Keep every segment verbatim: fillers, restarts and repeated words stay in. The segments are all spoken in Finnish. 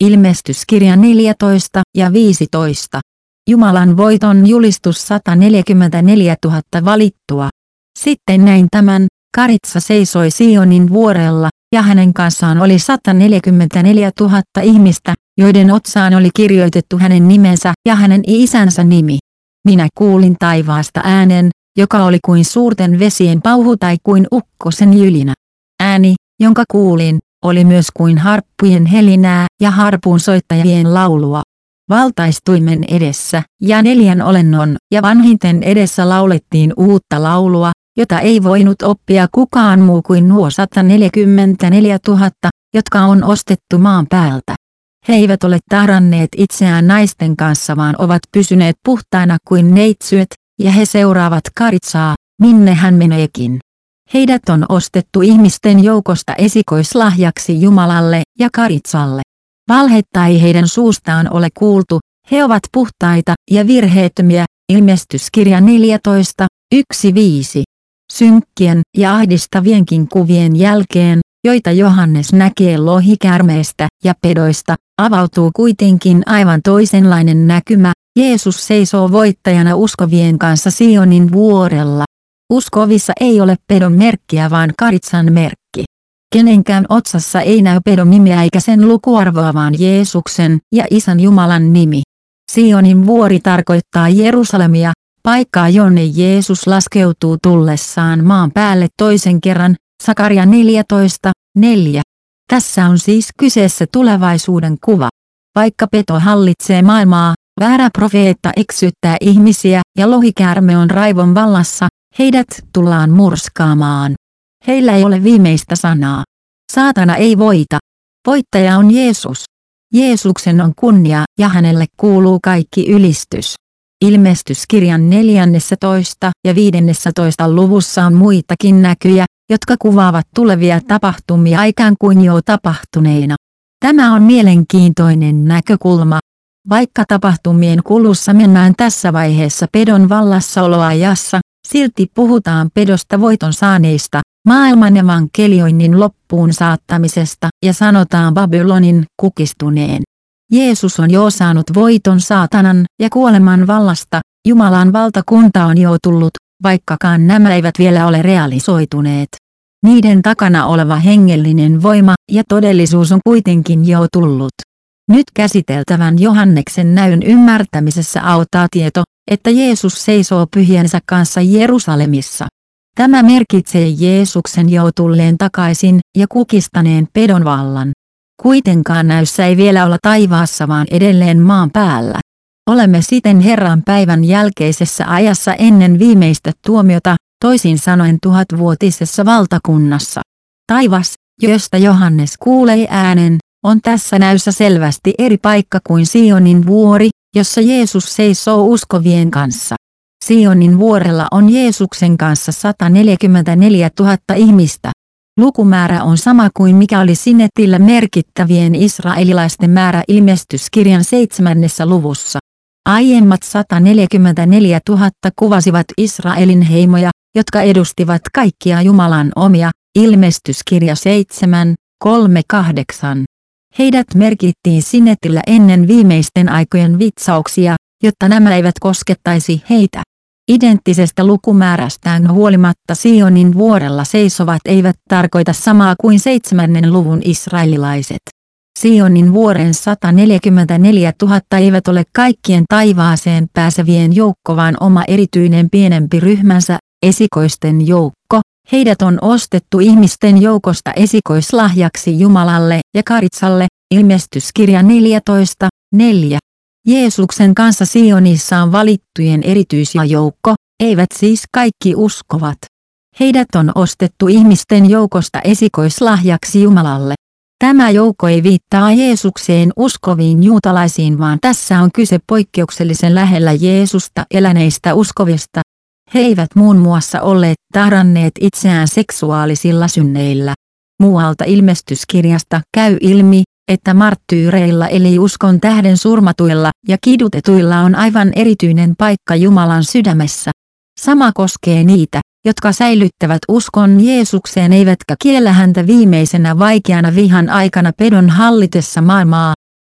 Ilmestyskirja neljätoista ja viisitoista. Jumalan voiton julistus sata neljäkymmentäneljätuhatta valittua. Sitten näin tämän, Karitsa seisoi Sionin vuorella, ja hänen kanssaan oli sata neljäkymmentäneljätuhatta ihmistä, joiden otsaan oli kirjoitettu hänen nimensä ja hänen isänsä nimi. Minä kuulin taivaasta äänen, joka oli kuin suurten vesien pauhu tai kuin ukkosen jylinä. Ääni, jonka kuulin, oli myös kuin harppujen helinää ja harpunsoittajien laulua. Valtaistuimen edessä ja neljän olennon ja vanhinten edessä laulettiin uutta laulua, jota ei voinut oppia kukaan muu kuin nuo sata neljäkymmentäneljätuhatta, jotka on ostettu maan päältä. He eivät ole tahranneet itseään naisten kanssa, vaan ovat pysyneet puhtaina kuin neitsyöt, ja he seuraavat Karitsaa, minne hän meneekin. Heidät on ostettu ihmisten joukosta esikoislahjaksi Jumalalle ja Karitsalle. Valhetta ei heidän suustaan ole kuultu, he ovat puhtaita ja virheettömiä. Ilmestyskirja neljätoista, yksi viisi. Synkkien ja ahdistavienkin kuvien jälkeen, joita Johannes näkee lohikäärmeestä ja pedoista, avautuu kuitenkin aivan toisenlainen näkymä. Jeesus seisoo voittajana uskovien kanssa Sionin vuorella. Uskovissa ei ole pedon merkkiä, vaan Karitsan merkki. Kenenkään otsassa ei näy pedon nimeä eikä sen lukuarvoa, vaan Jeesuksen ja Isän Jumalan nimi. Sionin vuori tarkoittaa Jerusalemia, paikkaa jonne Jeesus laskeutuu tullessaan maan päälle toisen kerran, Sakaria neljätoista, neljä. Tässä on siis kyseessä tulevaisuuden kuva. Vaikka peto hallitsee maailmaa, väärä profeetta eksyttää ihmisiä ja lohikäärme on raivon vallassa, heidät tullaan murskaamaan. Heillä ei ole viimeistä sanaa. Saatana ei voita. Voittaja on Jeesus. Jeesuksen on kunnia ja hänelle kuuluu kaikki ylistys. Ilmestyskirjan neljännessä ja viidennessätoista luvussa on muitakin näkyjä, jotka kuvaavat tulevia tapahtumia ikään kuin jo tapahtuneina. Tämä on mielenkiintoinen näkökulma. Vaikka tapahtumien kulussa mennään tässä vaiheessa pedon vallassaoloajassa, silti puhutaan pedosta voiton saaneista, maailman evankelioinnin loppuun saattamisesta ja sanotaan Babylonin kukistuneen. Jeesus on jo saanut voiton saatanan ja kuoleman vallasta, Jumalan valtakunta on jo tullut, vaikkakaan nämä eivät vielä ole realisoituneet. Niiden takana oleva hengellinen voima ja todellisuus on kuitenkin jo tullut. Nyt käsiteltävän Johanneksen näyn ymmärtämisessä auttaa tieto, että Jeesus seisoo pyhiensä kanssa Jerusalemissa. Tämä merkitsee Jeesuksen jo tulleen takaisin ja kukistaneen pedon vallan. Kuitenkaan näyssä ei vielä olla taivaassa, vaan edelleen maan päällä. Olemme siten Herran päivän jälkeisessä ajassa ennen viimeistä tuomiota, toisin sanoen tuhatvuotisessa valtakunnassa. Taivas, josta Johannes kuulee äänen, on tässä näyssä selvästi eri paikka kuin Sionin vuori, jossa Jeesus seisoo uskovien kanssa. Sionin vuorella on Jeesuksen kanssa sata neljäkymmentäneljätuhatta ihmistä. Lukumäärä on sama kuin mikä oli Sinetillä merkittävien israelilaisten määrä ilmestyskirjan seitsemännessä luvussa. Aiemmat sata neljäkymmentäneljätuhatta kuvasivat Israelin heimoja, jotka edustivat kaikkia Jumalan omia, ilmestyskirja seitsemän, kolme kahdeksan. Heidät merkittiin Sinetillä ennen viimeisten aikojen vitsauksia, jotta nämä eivät koskettaisi heitä. Identtisestä lukumäärästään huolimatta Sionin vuorella seisovat eivät tarkoita samaa kuin seitsemännen luvun israelilaiset. Sionin vuoren sata neljäkymmentäneljätuhatta eivät ole kaikkien taivaaseen pääsevien joukko, vaan oma erityinen pienempi ryhmänsä, esikoisten joukko. Heidät on ostettu ihmisten joukosta esikoislahjaksi Jumalalle ja Karitsalle, ilmestyskirja neljätoista, neljä. Jeesuksen kanssa Sionissa on valittujen erityisjoukko, eivät siis kaikki uskovat. Heidät on ostettu ihmisten joukosta esikoislahjaksi Jumalalle. Tämä joukko ei viittaa Jeesukseen uskoviin juutalaisiin, vaan tässä on kyse poikkeuksellisen lähellä Jeesusta eläneistä uskovista. He eivät muun muassa olleet tahranneet itseään seksuaalisilla synneillä. Muualta ilmestyskirjasta käy ilmi, että marttyyreilla eli uskon tähden surmatuilla ja kidutetuilla on aivan erityinen paikka Jumalan sydämessä. Sama koskee niitä, jotka säilyttävät uskon Jeesukseen eivätkä kiellä häntä viimeisenä vaikeana vihan aikana pedon hallitessa maailmaa.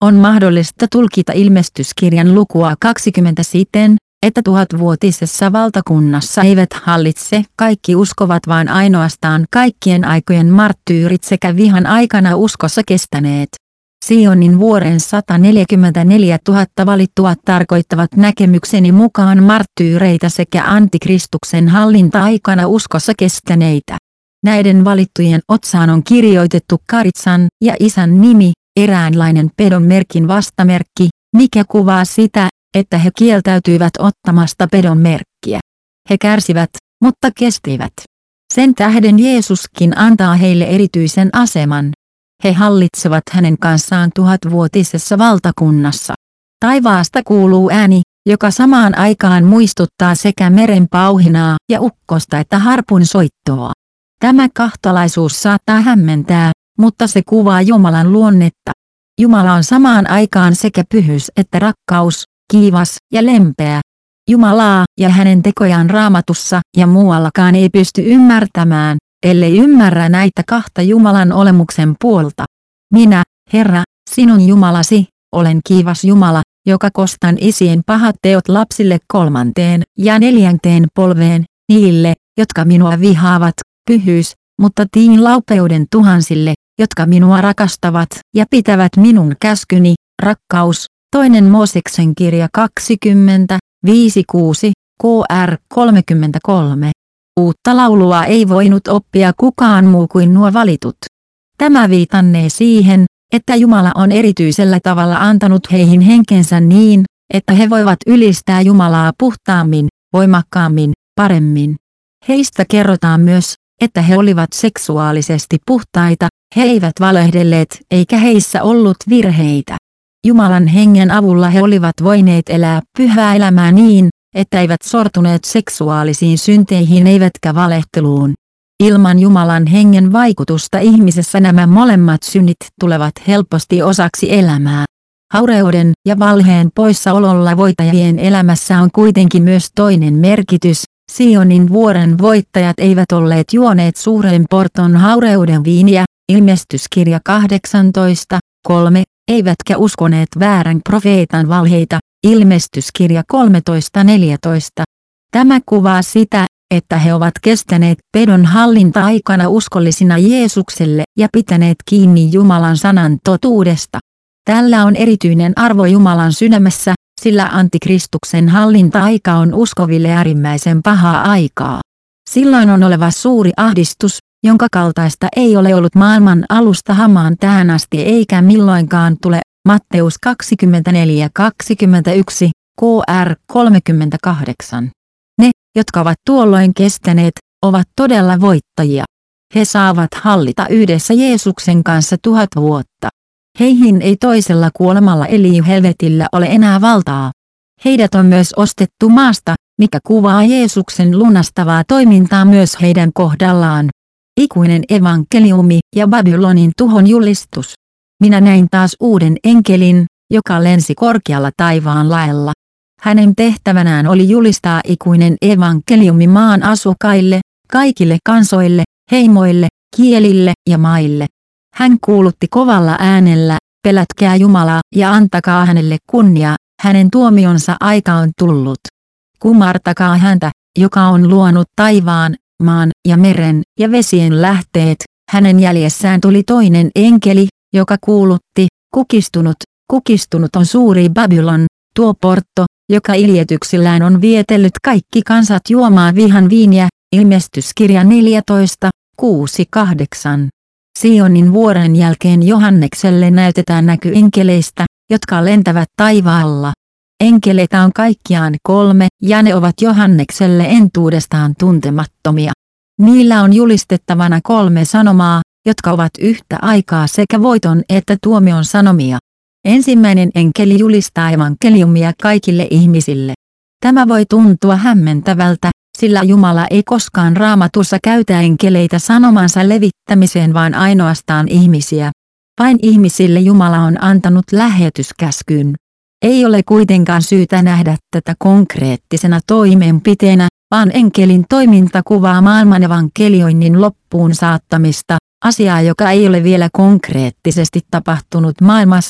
On mahdollista tulkita ilmestyskirjan lukua kaksikymmentä siten, että tuhatvuotisessa valtakunnassa eivät hallitse kaikki uskovat vaan ainoastaan kaikkien aikojen marttyyrit sekä vihan aikana uskossa kestäneet. Sionin vuoren sata neljäkymmentäneljätuhatta valittua tarkoittavat näkemykseni mukaan marttyyreitä sekä antikristuksen hallinta-aikana uskossa kestäneitä. Näiden valittujen otsaan on kirjoitettu Karitsan ja Isän nimi, eräänlainen pedon merkin vastamerkki, mikä kuvaa sitä, että he kieltäytyivät ottamasta pedon merkkiä. He kärsivät, mutta kestivät. Sen tähden Jeesuskin antaa heille erityisen aseman. He hallitsevat hänen kanssaan tuhatvuotisessa valtakunnassa. Taivaasta kuuluu ääni, joka samaan aikaan muistuttaa sekä meren pauhinaa ja ukkosta että harpun soittoa. Tämä kahtalaisuus saattaa hämmentää, mutta se kuvaa Jumalan luonnetta. Jumala on samaan aikaan sekä pyhyys että rakkaus, kiivas ja lempeä. Jumalaa ja hänen tekojaan Raamatussa ja muuallakaan ei pysty ymmärtämään, ellei ymmärrä näitä kahta Jumalan olemuksen puolta. Minä, Herra, sinun Jumalasi, olen kiivas Jumala, joka kostan isien pahat teot lapsille kolmanteen ja neljänteen polveen, niille, jotka minua vihaavat, pyhyys, mutta tiin laupeuden tuhansille, jotka minua rakastavat ja pitävät minun käskyni, rakkaus. Toinen Mooseksen kirja kaksikymmentä, viisi kuusi, K R kolmekymmentäkolme. Uutta laulua ei voinut oppia kukaan muu kuin nuo valitut. Tämä viitannee siihen, että Jumala on erityisellä tavalla antanut heihin henkensä niin, että he voivat ylistää Jumalaa puhtaammin, voimakkaammin, paremmin. Heistä kerrotaan myös, että he olivat seksuaalisesti puhtaita, he eivät valehdelleet eikä heissä ollut virheitä. Jumalan hengen avulla he olivat voineet elää pyhää elämää niin, että eivät sortuneet seksuaalisiin synteihin eivätkä valehteluun. Ilman Jumalan hengen vaikutusta ihmisessä nämä molemmat synnit tulevat helposti osaksi elämää. Haureuden ja valheen poissaololla voittajien elämässä on kuitenkin myös toinen merkitys. Sionin vuoren voittajat eivät olleet juoneet suuren porton haureuden viiniä, ilmestyskirja kahdeksantoista, kolme, eivätkä uskoneet väärän profeetan valheita, ilmestyskirja kolmetoista neljätoista. Tämä kuvaa sitä, että he ovat kestäneet pedon hallinta-aikana uskollisina Jeesukselle ja pitäneet kiinni Jumalan sanan totuudesta. Tällä on erityinen arvo Jumalan sydämessä, sillä antikristuksen hallinta-aika on uskoville äärimmäisen pahaa aikaa. Silloin on oleva suuri ahdistus, jonka kaltaista ei ole ollut maailman alusta hamaan tähän asti eikä milloinkaan tule. Matteus kaksikymmentäneljä kaksikymmentäyksi, K R kolmekymmentäkahdeksan. Ne, jotka ovat tuolloin kestäneet, ovat todella voittajia. He saavat hallita yhdessä Jeesuksen kanssa tuhat vuotta. Heihin ei toisella kuolemalla eli helvetillä ole enää valtaa. Heidät on myös ostettu maasta, mikä kuvaa Jeesuksen lunastavaa toimintaa myös heidän kohdallaan. Ikuinen evankeliumi ja Babylonin tuhon julistus. Minä näin taas uuden enkelin, joka lensi korkealla taivaan laella. Hänen tehtävänään oli julistaa ikuinen evankeliumi maan asukkaille, kaikille kansoille, heimoille, kielille ja maille. Hän kuulutti kovalla äänellä, pelätkää Jumalaa ja antakaa hänelle kunnia, hänen tuomionsa aika on tullut. Kumartakaa häntä, joka on luonut taivaan, maan ja meren ja vesien lähteet. Hänen jäljessään tuli toinen enkeli, joka kuulutti, kukistunut, kukistunut on suuri Babylon, tuo portto, joka iljetyksillään on vietellyt kaikki kansat juomaan vihan viiniä, ilmestyskirja neljätoista, kuusi kahdeksan. Sionin vuoren jälkeen Johannekselle näytetään näky enkeleistä, jotka lentävät taivaalla. Enkeleitä on kaikkiaan kolme ja ne ovat Johannekselle entuudestaan tuntemattomia. Niillä on julistettavana kolme sanomaa, jotka ovat yhtä aikaa sekä voiton että tuomion sanomia. Ensimmäinen enkeli julistaa evankeliumia kaikille ihmisille. Tämä voi tuntua hämmentävältä, sillä Jumala ei koskaan Raamatussa käytä enkeleitä sanomansa levittämiseen vaan ainoastaan ihmisiä. Vain ihmisille Jumala on antanut lähetyskäskyn. Ei ole kuitenkaan syytä nähdä tätä konkreettisena toimenpiteenä, vaan enkelin toiminta kuvaa maailman evankelioinnin loppuun saattamista, asiaa joka ei ole vielä konkreettisesti tapahtunut maailmassa,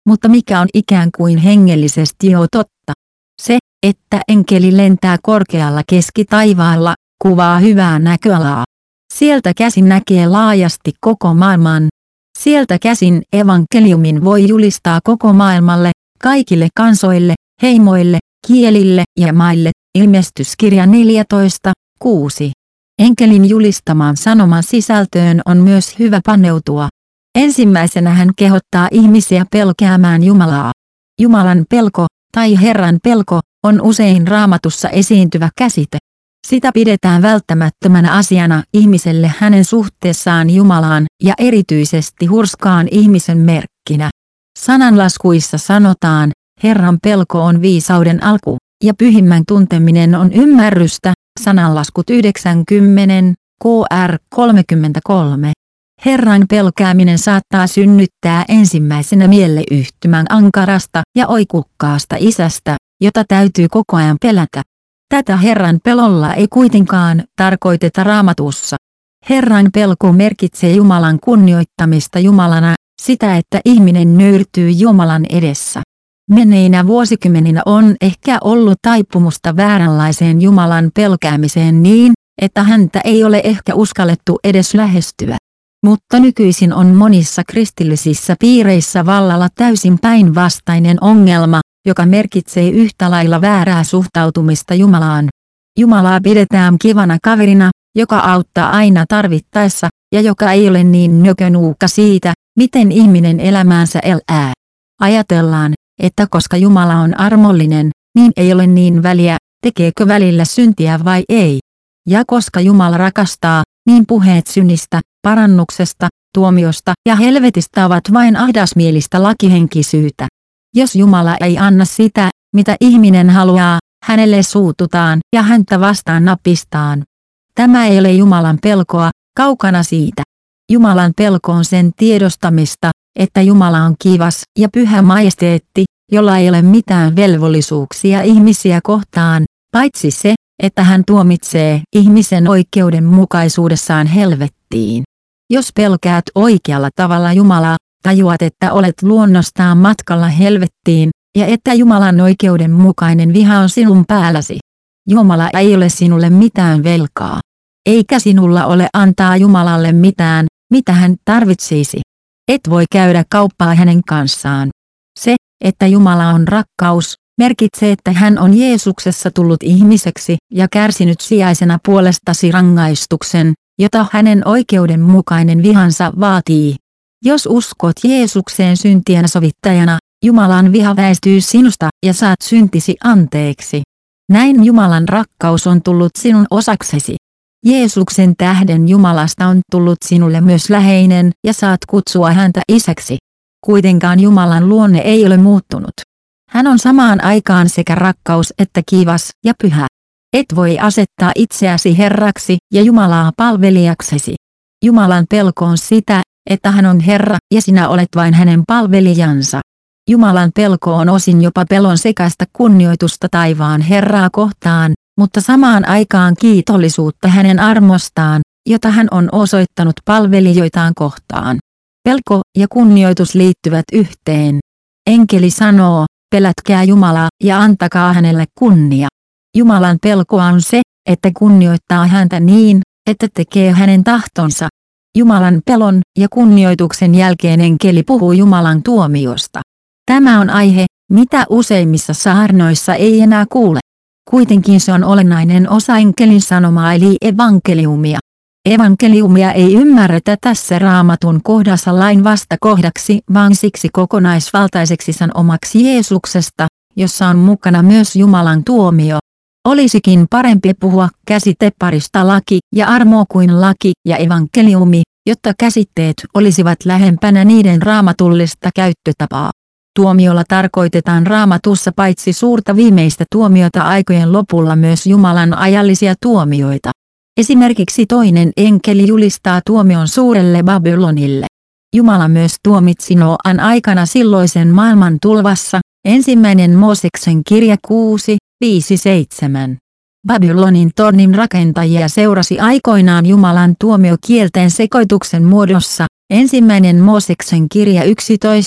mutta mikä on ikään kuin hengellisesti jo totta? Se, että enkeli lentää korkealla keskitaivaalla, kuvaa hyvää näköalaa. Sieltä käsin näkee laajasti koko maailman. Sieltä käsin evankeliumin voi julistaa koko maailmalle, kaikille kansoille, heimoille, kielille ja maille. Ilmestyskirja neljätoista kuusi. Enkelin julistamaan sanoman sisältöön on myös hyvä paneutua. Ensimmäisenä hän kehottaa ihmisiä pelkäämään Jumalaa. Jumalan pelko, tai Herran pelko, on usein Raamatussa esiintyvä käsite. Sitä pidetään välttämättömänä asiana ihmiselle hänen suhteessaan Jumalaan ja erityisesti hurskaan ihmisen merkkinä. Sananlaskuissa sanotaan, Herran pelko on viisauden alku, ja pyhimmän tunteminen on ymmärrystä, sananlaskut yhdeksänkymmentä, K R kolmekymmentäkolme. Herran pelkääminen saattaa synnyttää ensimmäisenä mieleyhtymän ankarasta ja oikukkaasta isästä, jota täytyy koko ajan pelätä. Tätä Herran pelolla ei kuitenkaan tarkoiteta Raamatussa. Herran pelko merkitsee Jumalan kunnioittamista Jumalana, sitä että ihminen nöyrtyy Jumalan edessä. Menneinä vuosikymmeninä on ehkä ollut taipumusta vääränlaiseen Jumalan pelkäämiseen niin, että häntä ei ole ehkä uskallettu edes lähestyä. Mutta nykyisin on monissa kristillisissä piireissä vallalla täysin päinvastainen ongelma, joka merkitsee yhtä lailla väärää suhtautumista Jumalaan. Jumalaa pidetään kivana kaverina, joka auttaa aina tarvittaessa, ja joka ei ole niin nökönuukka siitä, miten ihminen elämäänsä elää. Ajatellaan, että koska Jumala on armollinen, niin ei ole niin väliä, tekeekö välillä syntiä vai ei. Ja koska Jumala rakastaa, niin puheet synnistä, parannuksesta, tuomiosta ja helvetistä ovat vain ahdasmielistä lakihenkisyyttä. Jos Jumala ei anna sitä, mitä ihminen haluaa, hänelle suututaan ja häntä vastaan napistaan. Tämä ei ole Jumalan pelkoa, kaukana siitä. Jumalan pelko on sen tiedostamista, että Jumala on kiivas ja pyhä majesteetti, jolla ei ole mitään velvollisuuksia ihmisiä kohtaan, paitsi se, että hän tuomitsee ihmisen oikeudenmukaisuudessaan helvettiin. Jos pelkäät oikealla tavalla Jumalaa, tajuat, että olet luonnostaan matkalla helvettiin, ja että Jumalan oikeudenmukainen viha on sinun päälläsi. Jumala ei ole sinulle mitään velkaa. Eikä sinulla ole antaa Jumalalle mitään, mitä hän tarvitsisi. Et voi käydä kauppaa hänen kanssaan. Se, että Jumala on rakkaus, merkitsee, että hän on Jeesuksessa tullut ihmiseksi ja kärsinyt sijaisena puolestasi rangaistuksen, jota hänen oikeudenmukainen vihansa vaatii. Jos uskot Jeesukseen syntien sovittajana, Jumalan viha väistyy sinusta ja saat syntisi anteeksi. Näin Jumalan rakkaus on tullut sinun osaksesi. Jeesuksen tähden Jumalasta on tullut sinulle myös läheinen ja saat kutsua häntä isäksi. Kuitenkaan Jumalan luonne ei ole muuttunut. Hän on samaan aikaan sekä rakkaus että kiivas ja pyhä. Et voi asettaa itseäsi Herraksi ja Jumalaa palvelijaksesi. Jumalan pelko on sitä, että hän on Herra ja sinä olet vain hänen palvelijansa. Jumalan pelko on osin jopa pelon sekaista kunnioitusta taivaan Herraa kohtaan, mutta samaan aikaan kiitollisuutta hänen armostaan, jota hän on osoittanut palvelijoitaan kohtaan. Pelko ja kunnioitus liittyvät yhteen. Enkeli sanoo, pelätkää Jumalaa ja antakaa hänelle kunnia. Jumalan pelkoa on se, että kunnioittaa häntä niin, että tekee hänen tahtonsa. Jumalan pelon ja kunnioituksen jälkeen enkeli puhuu Jumalan tuomiosta. Tämä on aihe, mitä useimmissa saarnoissa ei enää kuule. Kuitenkin se on olennainen osa enkelin sanomaa eli evankeliumia. Evankeliumia ei ymmärretä tässä Raamatun kohdassa lain vastakohdaksi, vaan siksi kokonaisvaltaiseksi sanomaksi Jeesuksesta, jossa on mukana myös Jumalan tuomio. Olisikin parempi puhua käsiteparista laki ja armo kuin laki ja evankeliumi, jotta käsitteet olisivat lähempänä niiden raamatullista käyttötapaa. Tuomiolla tarkoitetaan Raamatussa paitsi suurta viimeistä tuomiota aikojen lopulla myös Jumalan ajallisia tuomioita. Esimerkiksi toinen enkeli julistaa tuomion suurelle Babylonille. Jumala myös tuomitsi Noan aikana silloisen maailman tulvassa, ensimmäinen Mooseksen kirja kuusi, viisi seitsemän. Babylonin tornin rakentajia seurasi aikoinaan Jumalan tuomio kielten sekoituksen muodossa, ensimmäinen Mooseksen kirja yksitoista,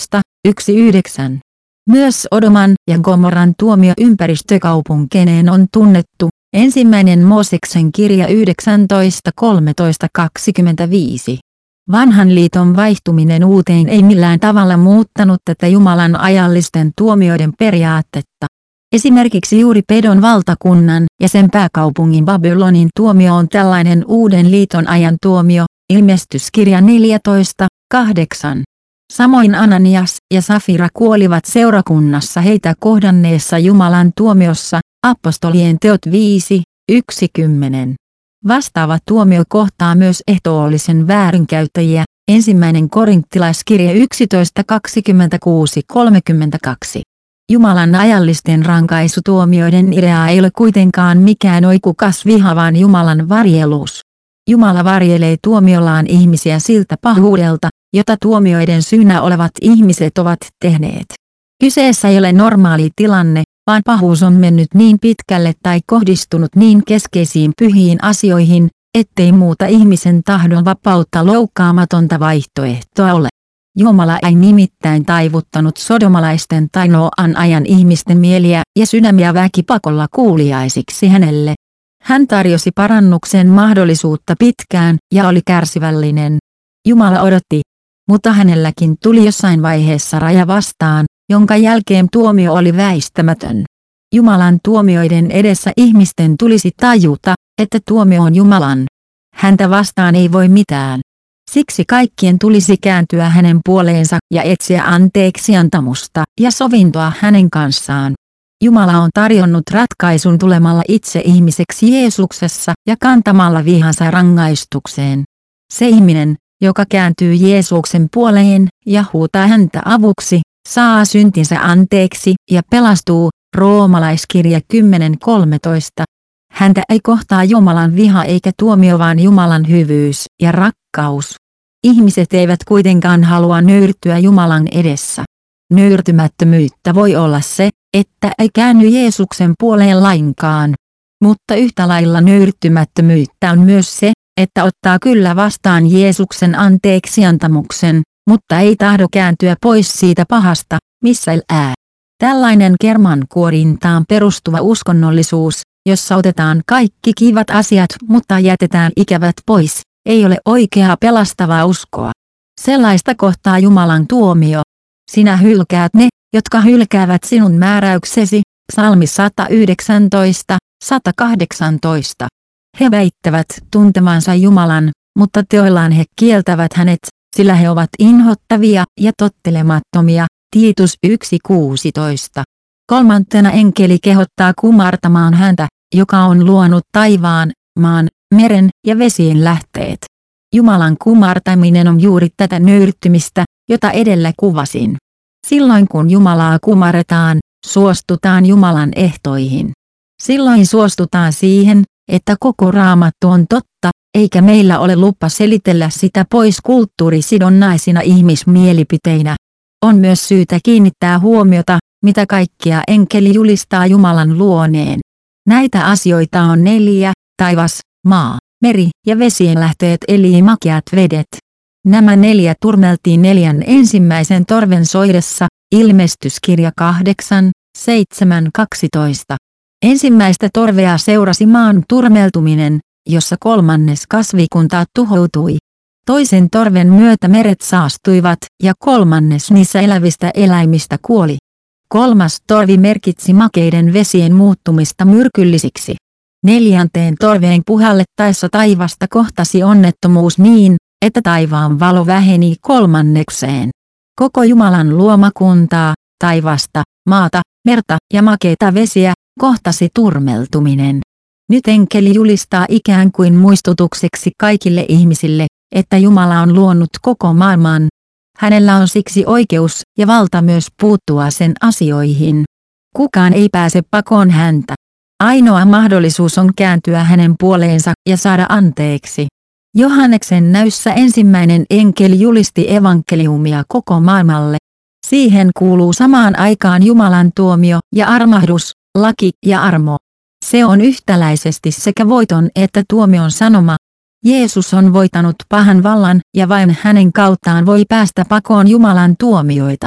yksi yhdeksän. Myös Sodoman ja Gomoran tuomio ympäristökaupunkeineen on tunnettu. Ensimmäinen Mooseksen kirja yhdeksäntoista kolmetoista kaksikymmentäviisi. Vanhan liiton vaihtuminen uuteen ei millään tavalla muuttanut tätä Jumalan ajallisten tuomioiden periaatetta. Esimerkiksi juuri Pedon valtakunnan ja sen pääkaupungin Babylonin tuomio on tällainen uuden liiton ajan tuomio, ilmestyskirja neljätoista kahdeksan. Samoin Ananias ja Safira kuolivat seurakunnassa heitä kohdanneessa Jumalan tuomiossa, apostolien teot viisi yksi kymmenen. Vastaava tuomio kohtaa myös ehtoollisen väärinkäyttäjiä, ensimmäinen korinttilaiskirja yksitoista kaksikymmentäkuusi kolmekymmentäkaksi. Jumalan ajallisten rankaisutuomioiden idea ei ole kuitenkaan mikään oikukas viha vaan Jumalan varjelus. Jumala varjelee tuomiollaan ihmisiä siltä pahuudelta, jota tuomioiden syynä olevat ihmiset ovat tehneet. Kyseessä ei ole normaali tilanne, vaan pahuus on mennyt niin pitkälle tai kohdistunut niin keskeisiin pyhiin asioihin, ettei muuta ihmisen tahdon vapautta loukkaamatonta vaihtoehtoa ole. Jumala ei nimittäin taivuttanut sodomalaisten tai Nooan ajan ihmisten mieliä ja sydämiä väkipakolla kuuliaisiksi hänelle. Hän tarjosi parannuksen mahdollisuutta pitkään ja oli kärsivällinen. Jumala odotti, mutta hänelläkin tuli jossain vaiheessa raja vastaan, jonka jälkeen tuomio oli väistämätön. Jumalan tuomioiden edessä ihmisten tulisi tajuta, että tuomio on Jumalan. Häntä vastaan ei voi mitään. Siksi kaikkien tulisi kääntyä hänen puoleensa ja etsiä anteeksiantamusta ja sovintoa hänen kanssaan. Jumala on tarjonnut ratkaisun tulemalla itse ihmiseksi Jeesuksessa ja kantamalla vihansa rangaistukseen. Se ihminen, joka kääntyy Jeesuksen puoleen ja huutaa häntä avuksi, saa syntinsä anteeksi ja pelastuu, roomalaiskirja kymmenen kolmetoista. Häntä ei kohtaa Jumalan viha eikä tuomio vaan Jumalan hyvyys ja rakkaus. Ihmiset eivät kuitenkaan halua nöyrtyä Jumalan edessä. Nöyrtymättömyyttä voi olla se, että ei käänny Jeesuksen puoleen lainkaan. Mutta yhtä lailla nöyrtymättömyyttä on myös se, että ottaa kyllä vastaan Jeesuksen anteeksiantamuksen, mutta ei tahdo kääntyä pois siitä pahasta, missä elää. Tällainen kermankuorintaan perustuva uskonnollisuus, jossa otetaan kaikki kivat asiat mutta jätetään ikävät pois, ei ole oikeaa pelastavaa uskoa. Sellaista kohtaa Jumalan tuomio. Sinä hylkäät ne, jotka hylkäävät sinun määräyksesi, psalmi sata yhdeksäntoista sata kahdeksantoista. He väittävät tuntemansa Jumalan, mutta teoillaan he kieltävät hänet, sillä he ovat inhottavia ja tottelemattomia, Tiitus yksi kuusitoista. Kolmantena enkeli kehottaa kumartamaan häntä, joka on luonut taivaan, maan, meren ja vesien lähteet. Jumalan kumartaminen on juuri tätä nöyrtymistä, jota edellä kuvasin. Silloin kun Jumalaa kumarretaan, suostutaan Jumalan ehtoihin. Silloin suostutaan siihen, että koko Raamattu on totta, eikä meillä ole lupa selitellä sitä pois kulttuurisidonnaisina ihmismielipiteinä. On myös syytä kiinnittää huomiota, mitä kaikkia enkeli julistaa Jumalan luoneen. Näitä asioita on neljä: taivas, maa, meri ja vesien lähteet eli makeat vedet. Nämä neljä turmeltiin neljän ensimmäisen torven soidessa, ilmestyskirja kahdeksan seitsemän kaksitoista. Ensimmäistä torvea seurasi maan turmeltuminen, jossa kolmannes kasvikuntaa tuhoutui. Toisen torven myötä meret saastuivat ja kolmannes niissä elävistä eläimistä kuoli. Kolmas torvi merkitsi makeiden vesien muuttumista myrkyllisiksi. Neljänteen torveen puhallettaessa taivasta kohtasi onnettomuus niin, että taivaan valo väheni kolmannekseen. Koko Jumalan luomakuntaa, taivasta, maata, merta ja makeita vesiä, kohtasi turmeltuminen. Nyt enkeli julistaa ikään kuin muistutukseksi kaikille ihmisille, että Jumala on luonut koko maailman. Hänellä on siksi oikeus ja valta myös puuttua sen asioihin. Kukaan ei pääse pakoon häntä. Ainoa mahdollisuus on kääntyä hänen puoleensa ja saada anteeksi. Johanneksen näyssä ensimmäinen enkeli julisti evankeliumia koko maailmalle. Siihen kuuluu samaan aikaan Jumalan tuomio ja armahdus, laki ja armo. Se on yhtäläisesti sekä voiton että tuomion sanoma. Jeesus on voitanut pahan vallan ja vain hänen kauttaan voi päästä pakoon Jumalan tuomioita.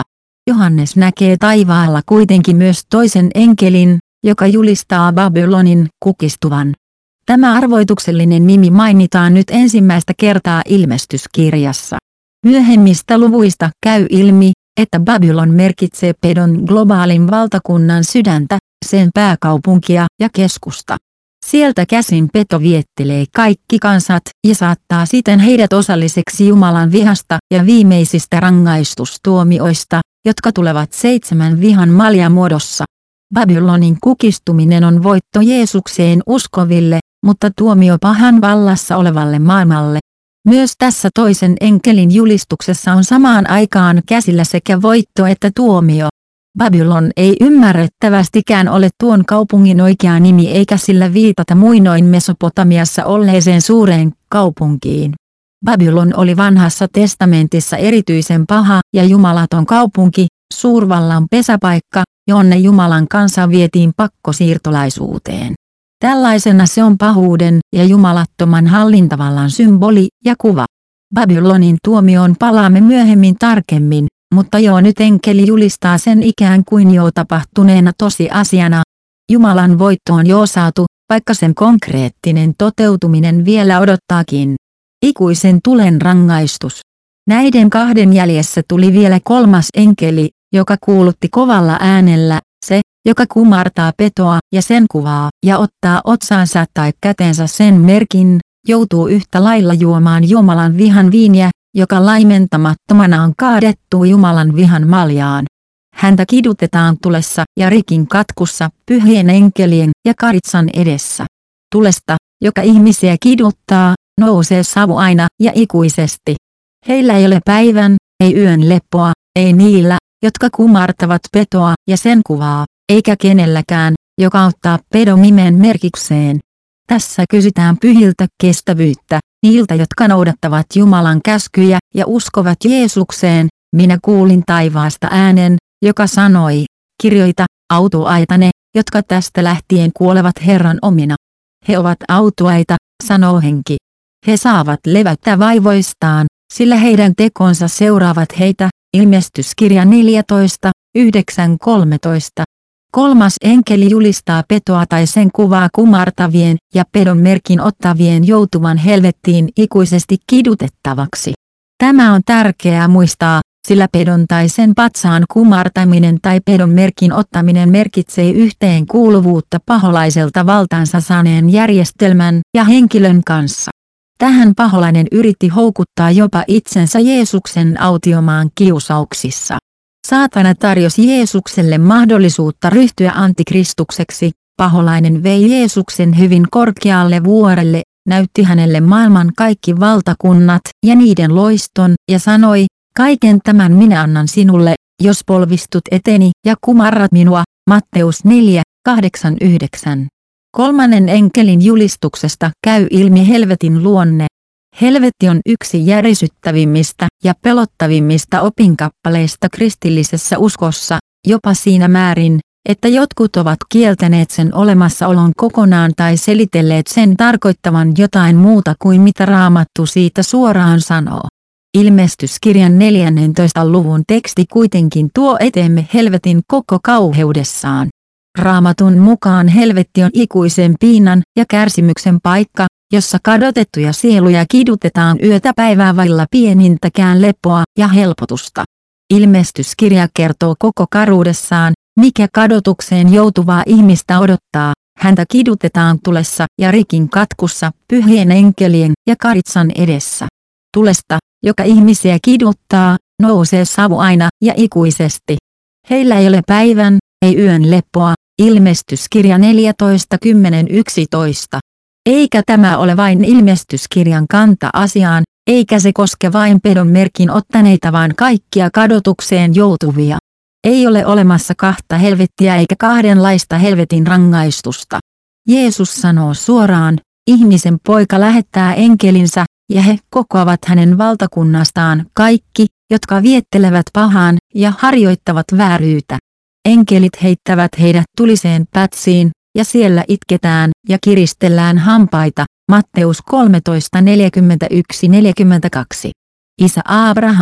Johannes näkee taivaalla kuitenkin myös toisen enkelin, joka julistaa Babylonin kukistuvan. Tämä arvoituksellinen nimi mainitaan nyt ensimmäistä kertaa ilmestyskirjassa. Myöhemmistä luvuista käy ilmi, että Babylon merkitsee pedon globaalin valtakunnan sydäntä, sen pääkaupunkia ja keskusta. Sieltä käsin peto viettelee kaikki kansat ja saattaa siten heidät osalliseksi Jumalan vihasta ja viimeisistä rangaistustuomioista, jotka tulevat seitsemän vihan maljan muodossa. Babylonin kukistuminen on voitto Jeesukseen uskoville, mutta tuomio pahan vallassa olevalle maailmalle. Myös tässä toisen enkelin julistuksessa on samaan aikaan käsillä sekä voitto että tuomio. Babylon ei ymmärrettävästikään ole tuon kaupungin oikea nimi eikä sillä viitata muinoin Mesopotamiassa olleeseen suureen kaupunkiin. Babylon oli vanhassa testamentissa erityisen paha ja jumalaton kaupunki, suurvallan pesäpaikka, jonne Jumalan kansa vietiin pakkosiirtolaisuuteen. Tällaisena se on pahuuden ja jumalattoman hallintavallan symboli ja kuva. Babylonin tuomioon palaamme myöhemmin tarkemmin, mutta jo nyt enkeli julistaa sen ikään kuin jo tapahtuneena tosiasiana. Jumalan voitto on jo saatu, vaikka sen konkreettinen toteutuminen vielä odottaakin. Ikuisen tulen rangaistus. Näiden kahden jäljessä tuli vielä kolmas enkeli, joka kuulutti kovalla äänellä, se, joka kumartaa petoa ja sen kuvaa ja ottaa otsaansa tai käteensä sen merkin, joutuu yhtä lailla juomaan Jumalan vihan viiniä, joka laimentamattomana on kaadettu Jumalan vihan maljaan. Häntä kidutetaan tulessa ja rikin katkussa pyhien enkelien ja karitsan edessä. Tulesta, joka ihmisiä kiduttaa, nousee savu aina ja ikuisesti. Heillä ei ole päivän, ei yön leppoa, ei niillä, jotka kumartavat petoa ja sen kuvaa, eikä kenelläkään, joka ottaa pedon nimen merkikseen. Tässä kysytään pyhiltä kestävyyttä, niiltä jotka noudattavat Jumalan käskyjä ja uskovat Jeesukseen. Minä kuulin taivaasta äänen, joka sanoi, kirjoita, autuaita ne, jotka tästä lähtien kuolevat Herran omina. He ovat autuaita, sanoo henki. He saavat levätä vaivoistaan, sillä heidän tekonsa seuraavat heitä. Ilmestyskirja neljätoista, yhdeksän kolmetoista. Kolmas enkeli julistaa petoa tai sen kuvaa kumartavien ja pedon merkin ottavien joutuvan helvettiin ikuisesti kidutettavaksi. Tämä on tärkeää muistaa, sillä pedon tai sen patsaan kumartaminen tai pedon merkin ottaminen merkitsee yhteenkuuluvuutta paholaiselta valtaansa saaneen järjestelmän ja henkilön kanssa. Tähän paholainen yritti houkuttaa jopa itsensä Jeesuksen autiomaan kiusauksissa. Saatana tarjosi Jeesukselle mahdollisuutta ryhtyä antikristukseksi. Paholainen vei Jeesuksen hyvin korkealle vuorelle, näytti hänelle maailman kaikki valtakunnat ja niiden loiston ja sanoi, kaiken tämän minä annan sinulle, jos polvistut eteni ja kumarrat minua. Matteus neljä, kahdeksan yhdeksän. Kolmannen enkelin julistuksesta käy ilmi helvetin luonne. Helvetti on yksi järisyttävimmistä ja pelottavimmista opinkappaleista kristillisessä uskossa, jopa siinä määrin, että jotkut ovat kieltäneet sen olemassaolon kokonaan tai selitelleet sen tarkoittavan jotain muuta kuin mitä Raamattu siitä suoraan sanoo. Ilmestyskirjan neljännentoista luvun teksti kuitenkin tuo eteemme helvetin koko kauheudessaan. Raamatun mukaan helvetti on ikuisen piinan ja kärsimyksen paikka, jossa kadotettuja sieluja kidutetaan yötä päivää vailla pienintäkään lepoa ja helpotusta. Ilmestyskirja kertoo koko karuudessaan, mikä kadotukseen joutuvaa ihmistä odottaa. Häntä kidutetaan tulessa ja rikin katkussa pyhien enkelien ja karitsan edessä. Tulesta, joka ihmisiä kiduttaa, nousee savu aina ja ikuisesti. Heillä ei ole päivän, ei yön leppoa. Ilmestyskirja neljätoista kymmenen yksitoista. Eikä tämä ole vain ilmestyskirjan kanta asiaan, eikä se koske vain pedon merkin ottaneita vaan kaikkia kadotukseen joutuvia. Ei ole olemassa kahta helvettiä eikä kahdenlaista helvetin rangaistusta. Jeesus sanoo suoraan, ihmisen poika lähettää enkelinsä, ja he kokoavat hänen valtakunnastaan kaikki, jotka viettelevät pahaan ja harjoittavat vääryyttä. Enkelit heittävät heidät tuliseen pätsiin, ja siellä itketään ja kiristellään hampaita. Matteus kolmetoista neljäkymmentäyksi neljäkymmentäkaksi. Isä Abraham,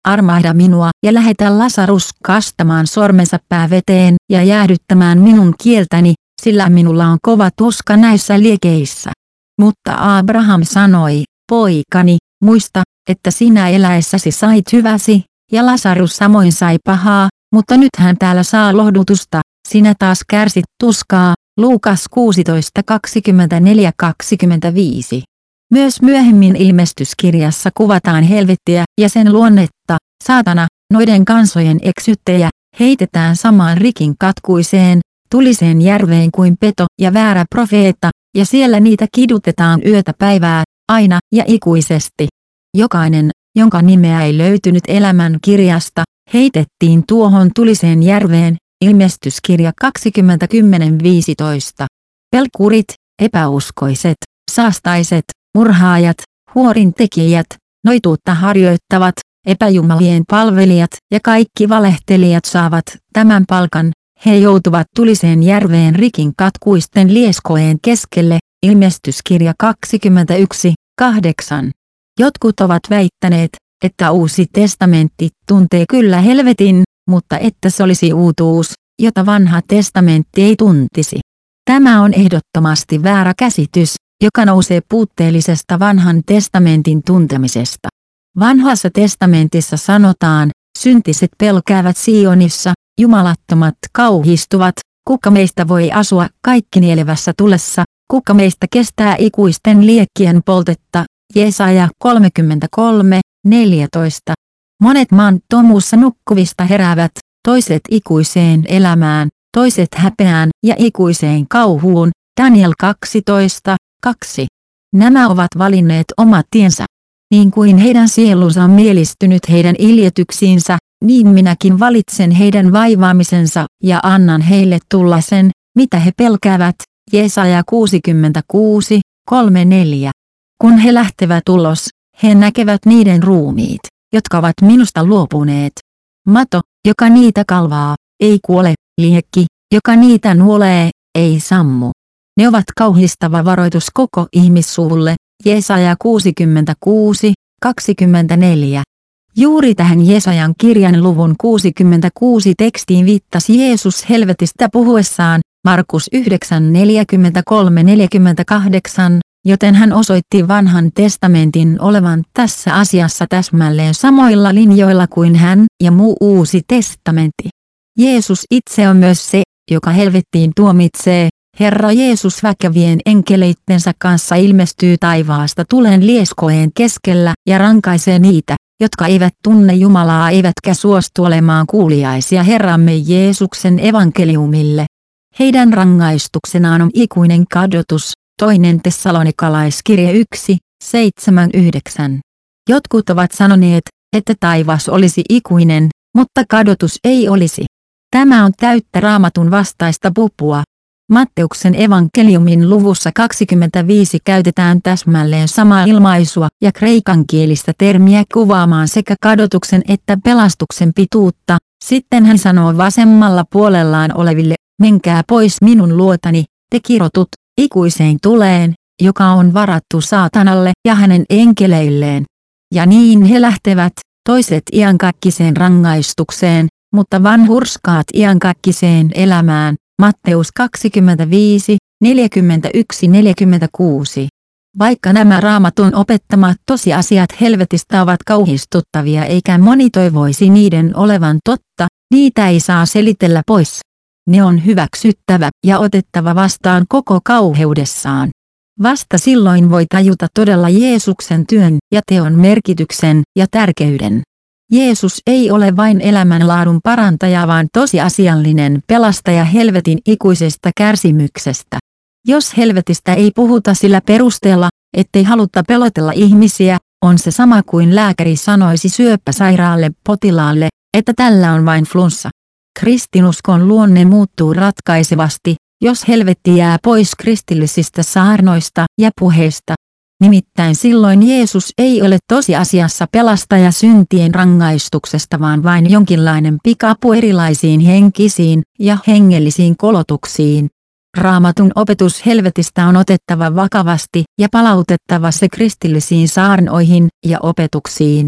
armahda minua ja lähetä Lasarus kastamaan sormensa pääveteen ja jäähdyttämään minun kieltäni, sillä minulla on kova tuska näissä liekeissä. Mutta Abraham sanoi, poikani, muista, että sinä eläessäsi sait hyväsi, ja Lasarus samoin sai pahaa, mutta nyt hän täällä saa lohdutusta, sinä taas kärsit tuskaa. Luukas kuusitoista kaksikymmentäneljä kaksikymmentäviisi. Myös myöhemmin ilmestyskirjassa kuvataan helvettiä ja sen luonnetta, saatana, noiden kansojen eksyttäjä, heitetään samaan rikin katkuiseen, tuliseen järveen kuin peto ja väärä profeetta, ja siellä niitä kidutetaan yötä päivää, aina ja ikuisesti. Jokainen, jonka nimeä ei löytynyt elämän kirjasta, heitettiin tuohon tuliseen järveen. Ilmestyskirja kaksikymmentä kymmenen viisitoista. Pelkurit, epäuskoiset, saastaiset, murhaajat, huorintekijät, noituutta harjoittavat, epäjumalien palvelijat ja kaikki valehtelijat saavat tämän palkan, he joutuvat tuliseen järveen rikin katkuisten lieskojen keskelle. Ilmestyskirja kaksikymmentäyksi kahdeksan. Jotkut ovat väittäneet, että Uusi testamentti tuntee kyllä helvetin, mutta että se olisi uutuus, jota Vanha testamentti ei tuntisi. Tämä on ehdottomasti väärä käsitys, joka nousee puutteellisesta Vanhan testamentin tuntemisesta. Vanhassa testamentissa sanotaan, syntiset pelkäävät Sionissa, jumalattomat kauhistuvat, kuka meistä voi asua kaikkinielevässä tulessa, kuka meistä kestää ikuisten liekkien poltetta, Jesaja kolmekymmentäkolme neljätoista. Monet maan tomuussa nukkuvista heräävät, toiset ikuiseen elämään, toiset häpeään ja ikuiseen kauhuun, Daniel kaksitoista kaksi. Nämä ovat valinneet omat tiensä. Niin kuin heidän sielunsa on mielistynyt heidän iljetyksiinsä, niin minäkin valitsen heidän vaivaamisensa ja annan heille tulla sen, mitä he pelkäävät, Jesaja kuusikymmentäkuusi kolme neljä. Kun he lähtevät ulos, he näkevät niiden ruumiit, jotka ovat minusta luopuneet. Mato, joka niitä kalvaa, ei kuole, liekki, joka niitä nuolee, ei sammu. Ne ovat kauhistava varoitus koko ihmissuvulle, Jesaja kuusikymmentäkuusi kaksikymmentäneljä. Juuri tähän Jesajan kirjan luvun kuusikymmentäkuusi tekstiin viittasi Jeesus helvetistä puhuessaan, Markus yhdeksän neljäkymmentäkolme neljäkymmentäkahdeksan, joten hän osoitti Vanhan testamentin olevan tässä asiassa täsmälleen samoilla linjoilla kuin hän ja muu Uusi testamentti. Jeesus itse on myös se, joka helvettiin tuomitsee. Herra Jeesus väkevien enkeleittensä kanssa ilmestyy taivaasta tulen lieskojen keskellä ja rankaisee niitä, jotka eivät tunne Jumalaa eivätkä suostu olemaan kuuliaisia Herramme Jeesuksen evankeliumille. Heidän rangaistuksenaan on ikuinen kadotus, toinen Tessalonikalaiskirje yksi seitsemän yhdeksän. Jotkut ovat sanoneet, että taivas olisi ikuinen, mutta kadotus ei olisi. Tämä on täyttä Raamatun vastaista pupua. Matteuksen evankeliumin luvussa kaksikymmentäviisi käytetään täsmälleen samaa ilmaisua ja kreikankielistä termiä kuvaamaan sekä kadotuksen että pelastuksen pituutta. Sitten hän sanoo vasemmalla puolellaan oleville, menkää pois minun luotani, te kirotut, ikuiseen tuleen, joka on varattu saatanalle ja hänen enkeleilleen. Ja niin he lähtevät, toiset iankaikkiseen rangaistukseen, mutta vanhurskaat iankaikkiseen elämään. Matteus kaksikymmentäviisi neljäkymmentäyksi neljäkymmentäkuusi. Vaikka nämä Raamatun opettamat tosiasiat helvetistä ovat kauhistuttavia eikä moni toivoisi niiden olevan totta, niitä ei saa selitellä pois. Ne on hyväksyttävä ja otettava vastaan koko kauheudessaan. Vasta silloin voi tajuta todella Jeesuksen työn ja teon merkityksen ja tärkeyden. Jeesus ei ole vain elämänlaadun parantaja vaan tosiasiallinen pelastaja helvetin ikuisesta kärsimyksestä. Jos helvetistä ei puhuta sillä perusteella, ettei haluta pelotella ihmisiä, on se sama kuin lääkäri sanoisi syöpäsairaalle potilaalle, että tällä on vain flunssa. Kristinuskon luonne muuttuu ratkaisevasti, jos helvetti jää pois kristillisistä saarnoista ja puheista. Nimittäin silloin Jeesus ei ole tosiasiassa pelastaja syntien rangaistuksesta vaan vain jonkinlainen pikapu erilaisiin henkisiin ja hengellisiin kolotuksiin. Raamatun opetus helvetistä on otettava vakavasti ja palautettava se kristillisiin saarnoihin ja opetuksiin.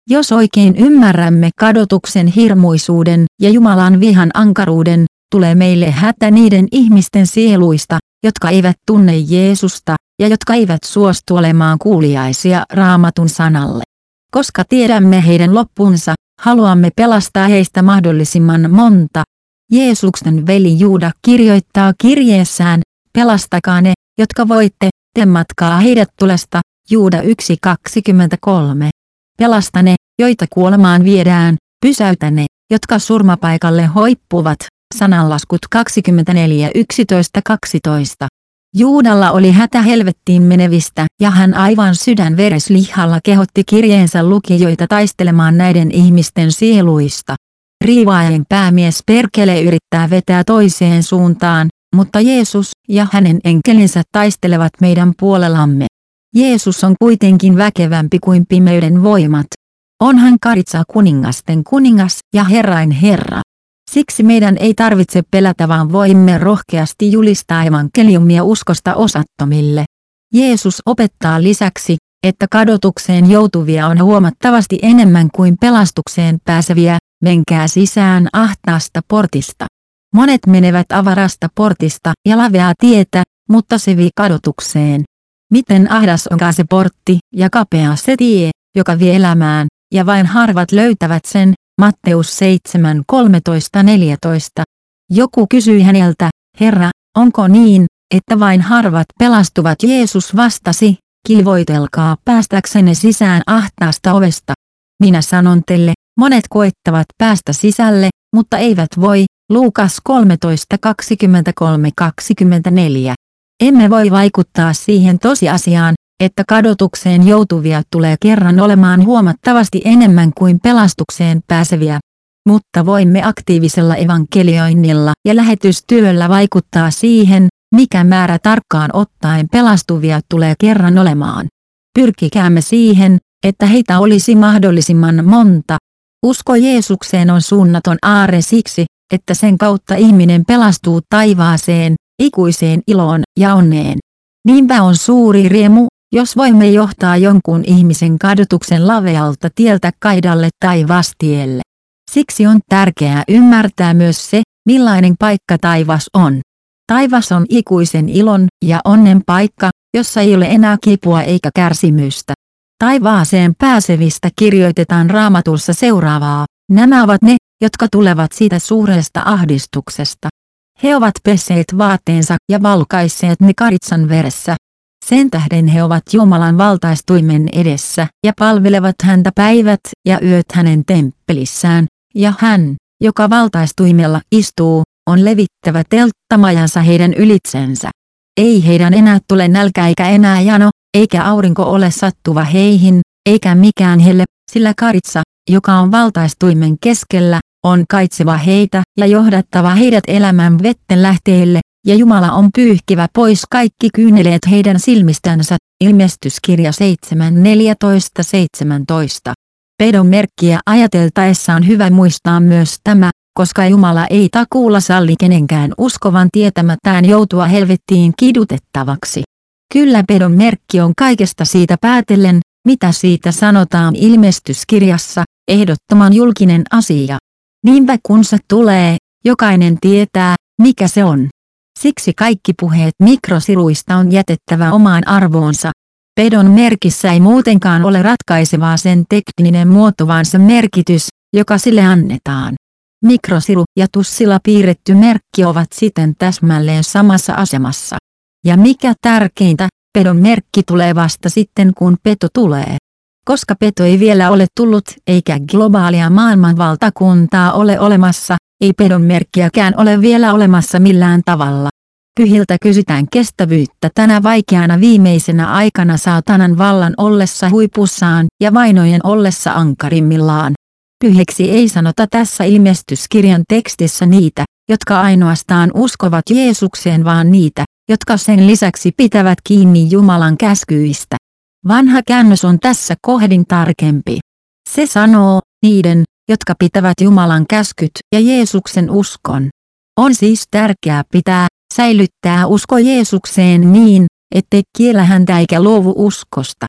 Jos oikein ymmärrämme kadotuksen hirmuisuuden ja Jumalan vihan ankaruuden, tulee meille hätä niiden ihmisten sieluista, jotka eivät tunne Jeesusta ja jotka eivät suostu olemaan kuuliaisia Raamatun sanalle. Koska tiedämme heidän loppunsa, haluamme pelastaa heistä mahdollisimman monta. Jeesuksen veli Juuda kirjoittaa kirjeessään, pelastakaa ne, jotka voitte, temmatkaa heidät tulesta, Juuda yksi kaksikymmentäkolme. Pelasta ne, joita kuolemaan viedään, pysäytä ne, jotka surmapaikalle hoippuvat, sananlaskut kaksikymmentäneljä yksitoista kaksitoista. Juudalla oli hätä helvettiin menevistä ja hän aivan sydän vereslihalla kehotti kirjeensä lukijoita taistelemaan näiden ihmisten sieluista. Riivaajan päämies Perkele yrittää vetää toiseen suuntaan, mutta Jeesus ja hänen enkelinsä taistelevat meidän puolellamme. Jeesus on kuitenkin väkevämpi kuin pimeyden voimat. Onhan Karitsa kuningasten kuningas ja Herrain Herra. Siksi meidän ei tarvitse pelätä, vaan voimme rohkeasti julistaa evankeliumia uskosta osattomille. Jeesus opettaa lisäksi, että kadotukseen joutuvia on huomattavasti enemmän kuin pelastukseen pääseviä, menkää sisään ahtaasta portista. Monet menevät avarasta portista ja laveaa tietä, mutta se vie kadotukseen. Miten ahdas onkaan se portti ja kapea se tie, joka vie elämään, ja vain harvat löytävät sen, Matteus seitsemän kolmetoista neljätoista. Joku kysyi häneltä, Herra, onko niin, että vain harvat pelastuvat? Jeesus vastasi, kilvoitelkaa päästäksenne sisään ahtaasta ovesta. Minä sanon teille, monet koettavat päästä sisälle, mutta eivät voi, Luukas kolmetoista kaksikymmentäkolme kaksikymmentäneljä. Emme voi vaikuttaa siihen tosiasiaan, että kadotukseen joutuvia tulee kerran olemaan huomattavasti enemmän kuin pelastukseen pääseviä. Mutta voimme aktiivisella evankelioinnilla ja lähetystyöllä vaikuttaa siihen, mikä määrä tarkkaan ottaen pelastuvia tulee kerran olemaan. Pyrkikäämme siihen, että heitä olisi mahdollisimman monta. Usko Jeesukseen on suunnaton aarre siksi, että sen kautta ihminen pelastuu taivaaseen, ikuiseen iloon ja onneen. Niinpä on suuri riemu, jos voimme johtaa jonkun ihmisen kadotuksen lavealta tieltä kaidalle taivaastielle. Siksi on tärkeää ymmärtää myös se, millainen paikka taivas on. Taivas on ikuisen ilon ja onnen paikka, jossa ei ole enää kipua eikä kärsimystä. Taivaaseen pääsevistä kirjoitetaan Raamatussa seuraavaa, nämä ovat ne, jotka tulevat siitä suuresta ahdistuksesta. He ovat pesseet vaatteensa ja valkaisseet ne karitsan veressä. Sen tähden he ovat Jumalan valtaistuimen edessä ja palvelevat häntä päivät ja yöt hänen temppelissään, ja hän, joka valtaistuimella istuu, on levittävä telttamajansa heidän ylitsensä. Ei heidän enää tule nälkä eikä enää jano, eikä aurinko ole sattuva heihin, eikä mikään helle, sillä karitsa, joka on valtaistuimen keskellä, on kaitseva heitä ja johdattava heidät elämän vetten lähteelle, ja Jumala on pyyhkivä pois kaikki kyyneleet heidän silmistänsä. Ilmestyskirja seitsemän neljätoista seitsemäntoista. Pedon merkkiä ajateltaessa on hyvä muistaa myös tämä, koska Jumala ei takuulla salli kenenkään uskovan tietämätään joutua helvettiin kidutettavaksi. Kyllä pedon merkki on kaikesta siitä päätellen, mitä siitä sanotaan ilmestyskirjassa, ehdottoman julkinen asia. Niinpä kun se tulee, jokainen tietää, mikä se on. Siksi kaikki puheet mikrosiruista on jätettävä omaan arvoonsa. Pedon merkissä ei muutenkaan ole ratkaisevaa sen tekninen muoto, vaan se merkitys, joka sille annetaan. Mikrosiru ja tussilla piirretty merkki ovat siten täsmälleen samassa asemassa. Ja mikä tärkeintä, pedon merkki tulee vasta sitten kun peto tulee. Koska peto ei vielä ole tullut eikä globaalia maailmanvaltakuntaa ole olemassa, ei pedon merkkiäkään ole vielä olemassa millään tavalla. Pyhiltä kysytään kestävyyttä tänä vaikeana viimeisenä aikana saatanan vallan ollessa huipussaan ja vainojen ollessa ankarimmillaan. Pyhiksi ei sanota tässä ilmestyskirjan tekstissä niitä, jotka ainoastaan uskovat Jeesukseen, vaan niitä, jotka sen lisäksi pitävät kiinni Jumalan käskyistä. Vanha käännös on tässä kohdin tarkempi. Se sanoo, niiden, jotka pitävät Jumalan käskyt ja Jeesuksen uskon. On siis tärkeää pitää, säilyttää usko Jeesukseen niin, ettei kiellä häntä eikä luovu uskosta.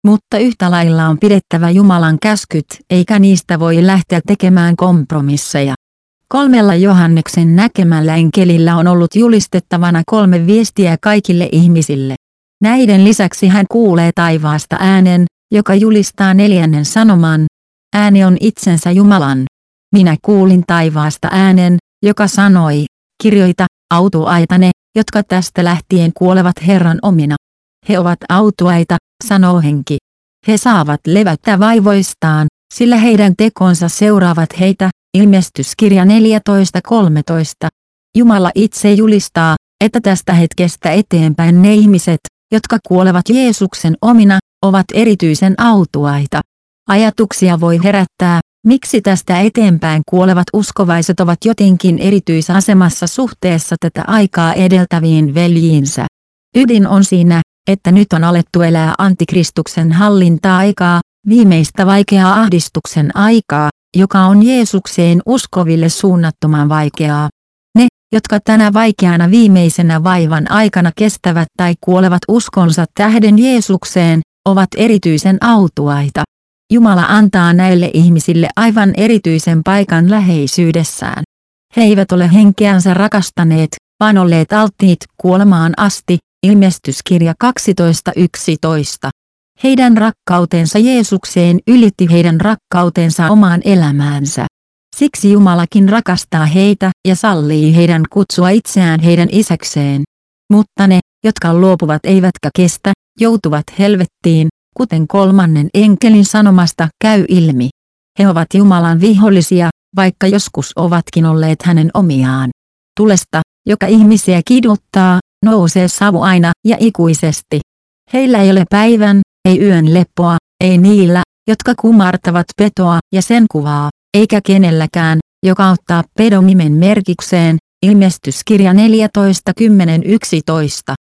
Mutta yhtä lailla on pidettävä Jumalan käskyt, eikä niistä voi lähteä tekemään kompromisseja. Kolmella Johanneksen näkemällä enkelillä on ollut julistettavana kolme viestiä kaikille ihmisille. Näiden lisäksi hän kuulee taivaasta äänen, joka julistaa neljännen sanoman. Ääni on itsensä Jumalan. Minä kuulin taivaasta äänen, joka sanoi, kirjoita, autuaita ne, jotka tästä lähtien kuolevat Herran omina. He ovat autuaita, sanoo henki. He saavat levätä vaivoistaan, sillä heidän tekonsa seuraavat heitä. Ilmestyskirja neljätoista kolmetoista. Jumala itse julistaa, että tästä hetkestä eteenpäin ne ihmiset, jotka kuolevat Jeesuksen omina, ovat erityisen autuaita. Ajatuksia voi herättää, miksi tästä eteenpäin kuolevat uskovaiset ovat jotenkin erityisasemassa suhteessa tätä aikaa edeltäviin veljiinsä. Ydin on siinä, että nyt on alettu elää antikristuksen hallinta-aikaa, viimeistä vaikeaa ahdistuksen aikaa, joka on Jeesukseen uskoville suunnattoman vaikeaa. Ne, jotka tänä vaikeana viimeisenä vaivan aikana kestävät tai kuolevat uskonsa tähden Jeesukseen, ovat erityisen autuaita. Jumala antaa näille ihmisille aivan erityisen paikan läheisyydessään. He eivät ole henkeänsä rakastaneet, vaan olleet alttiit kuolemaan asti, ilmestyskirja kaksitoista yksitoista. Heidän rakkautensa Jeesukseen ylitti heidän rakkautensa omaan elämäänsä. Siksi Jumalakin rakastaa heitä ja sallii heidän kutsua itseään heidän isäkseen. Mutta ne, jotka luopuvat eivätkä kestä, joutuvat helvettiin, kuten kolmannen enkelin sanomasta käy ilmi. He ovat Jumalan vihollisia, vaikka joskus ovatkin olleet hänen omiaan. Tulesta, joka ihmisiä kiduttaa, nousee savu aina ja ikuisesti. Heillä ei ole päivän, ei yön leppoa, ei niillä, jotka kumartavat petoa ja sen kuvaa, eikä kenelläkään, joka ottaa pedon nimen merkikseen, ilmestyskirja neljätoista kymmenen yksitoista.